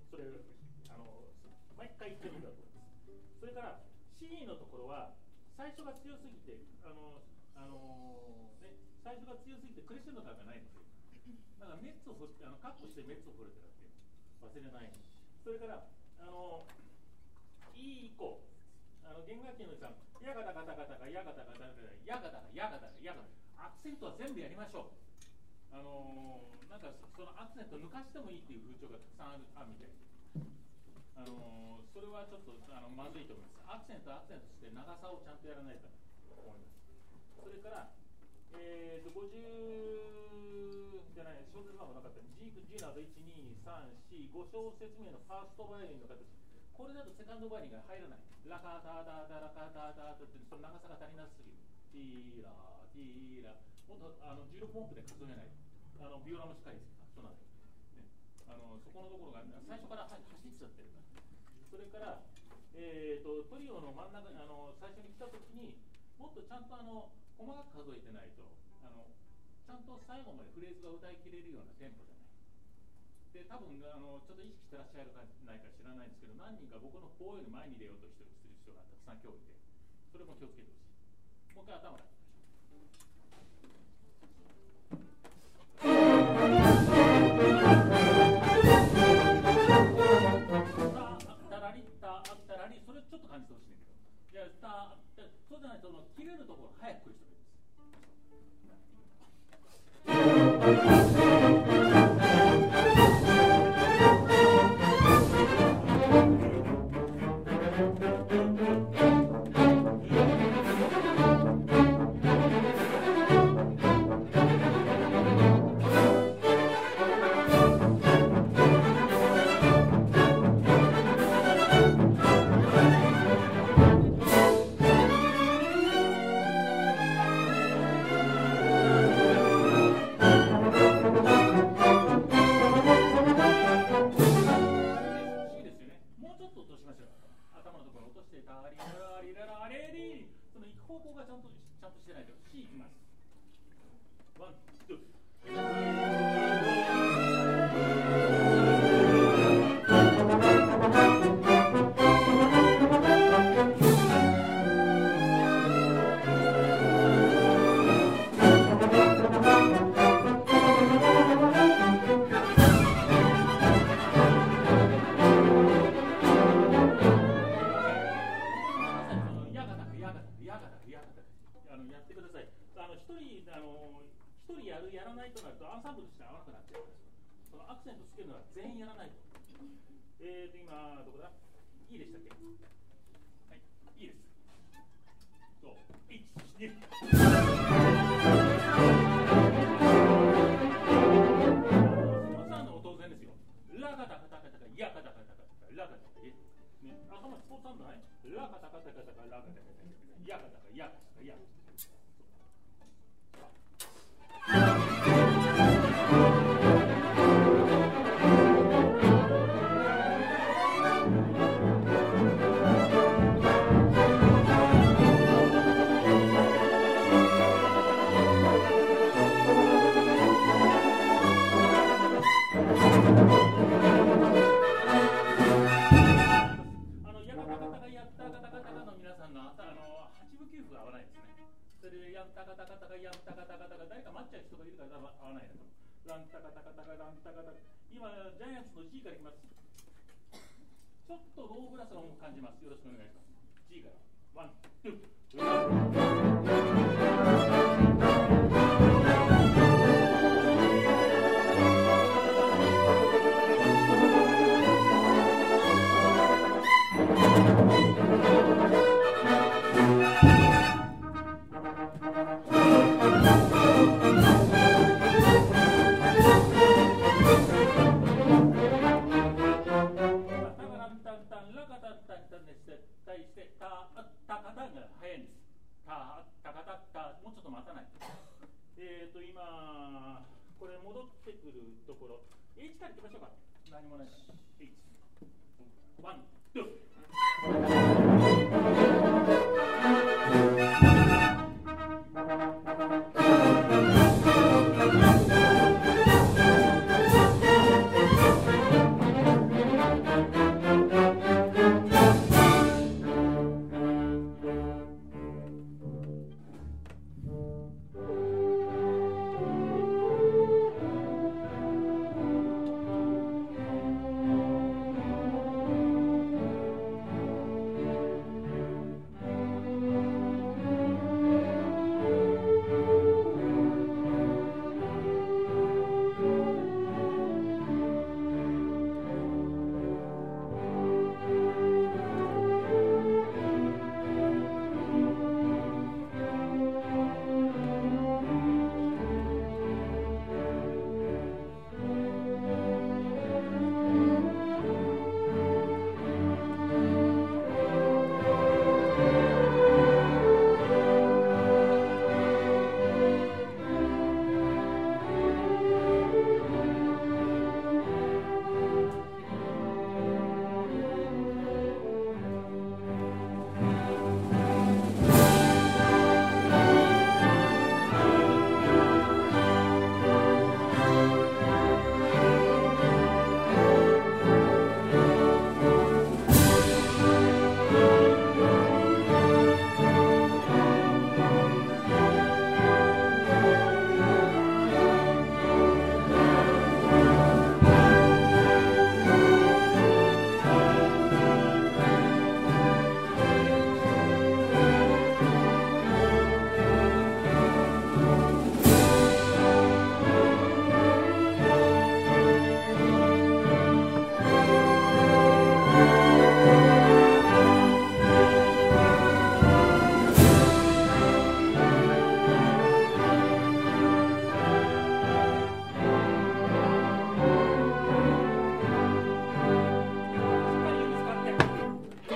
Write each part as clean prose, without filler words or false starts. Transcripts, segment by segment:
それ毎回言ってるんだと思います。それから C のところは最初が強すぎて最初が強すぎてクレッシェンド感がないんですよ。だからメッツをカットしてメッツを振れてるって忘れない。それからE 以降弦楽器のさんヤガタガタガタガヤガタガタガタヤガタガヤガタガヤガタアクセントは全部やりましょう。なんかそのアクセント抜かしてもいいっていう風潮がたくさんあるみたい。それはちょっとまずいと思います。アクセントして長さをちゃんとやらないと思います。それから50じゃない小節番号なかった G など1、2、3、4、5小節目のファーストバイオリンの形。これだとセカンドバイオリンが入らない。ラカタタタラカタタタってその長さが足りなすぎる。ティーラティーラもっと16音符で数えない。ビオラもしっかりそうなんです、ね、そこのところが最初から走っちゃってるから。それから、トリオの真ん中に最初に来たときにもっとちゃんと細かく数えてないとちゃんと最後までフレーズが歌い切れるようなテンポじゃない。で多分ちょっと意識してらっしゃるかないか知らないんですけど、何人か僕の棒より前に出ようとしてる人がたくさん今日いて、それも気をつけてほしい。もう一回頭からそれちょっと感じてほしいんだけど、じゃあそうじゃないと切れるところ早く来る人がいるんです。今、ジャイアンツの G からいきます。ちょっとローブラスの音を感じます。よろしくお願いします。G から。ワン、ツー。もうちょっと待たない。今これ戻ってくるところ H からいきましょうか。何もないから H ワン、ツー。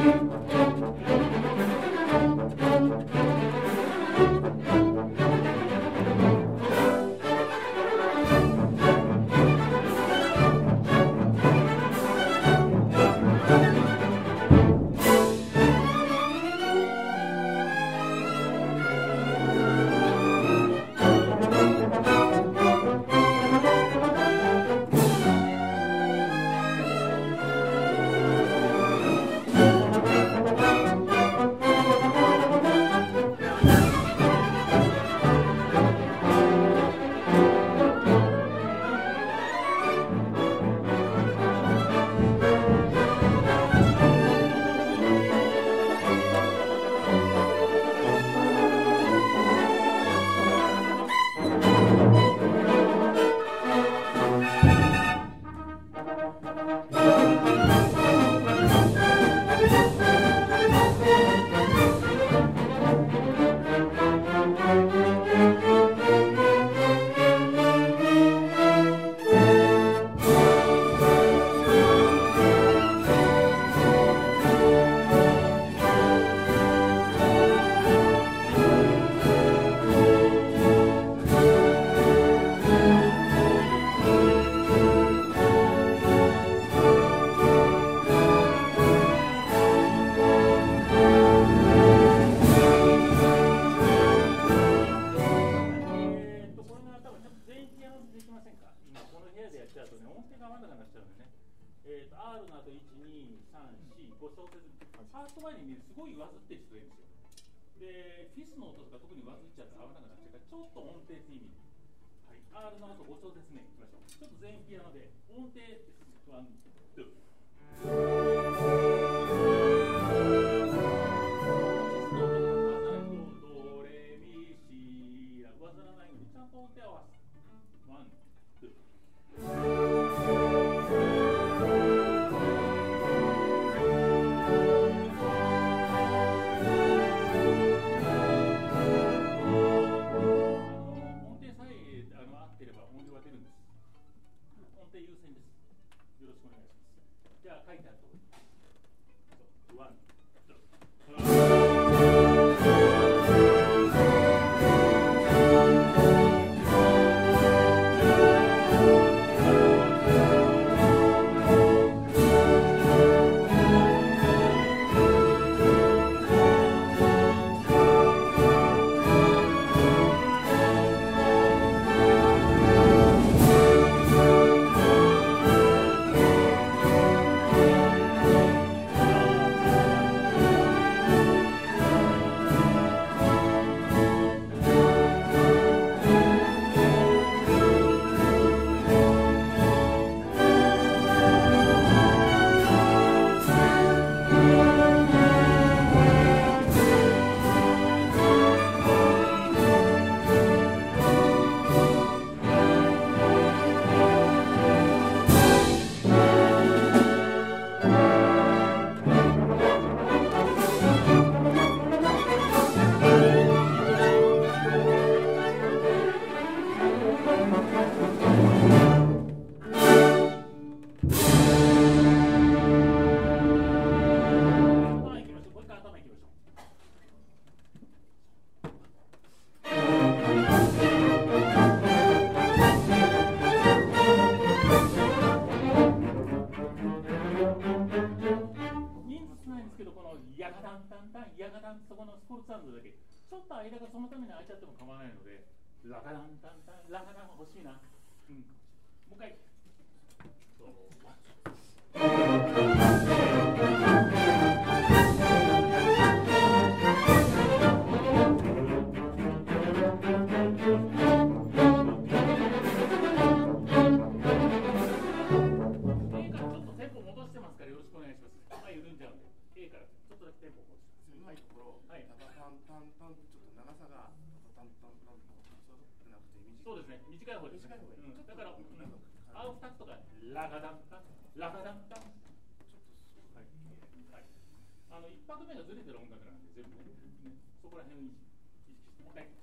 R の後1、2、3、4、5小節、ファースト前に見るすごい上ずってる人がいるんですよ。で、フィスの音とか特に上ずっちゃって合わなくなっちゃうから、ちょっと音程って意味。はい、R の後5小節目いきましょう。ちょっと全員ピアノで、音程ですね。ワン、ツー。ドレミシラ上ずらないようにちゃんと音程合わせ。ワン、ツー。じゃあ書いてあるところ。ワン、ツー。そこのスポーツサウンドだけちょっと間がそのために空いちゃっても構わないのでラカダンタンタンラカダン欲しいな、うん、もう一回A からちょっとテンポ戻してますからよろしくお願いします。緩んじゃうんで A からちょっとだけテンポ戻してうまいところ、はい、タタタンタンタンってちょっと長さがタタタンタンタンってなくてそうですね、短い方ですね。だから、青2つとかラガダンタンラガダンタンちょっとはい、1拍目がずれてる音楽なんで全部ね、そこら辺を意識してもう一回。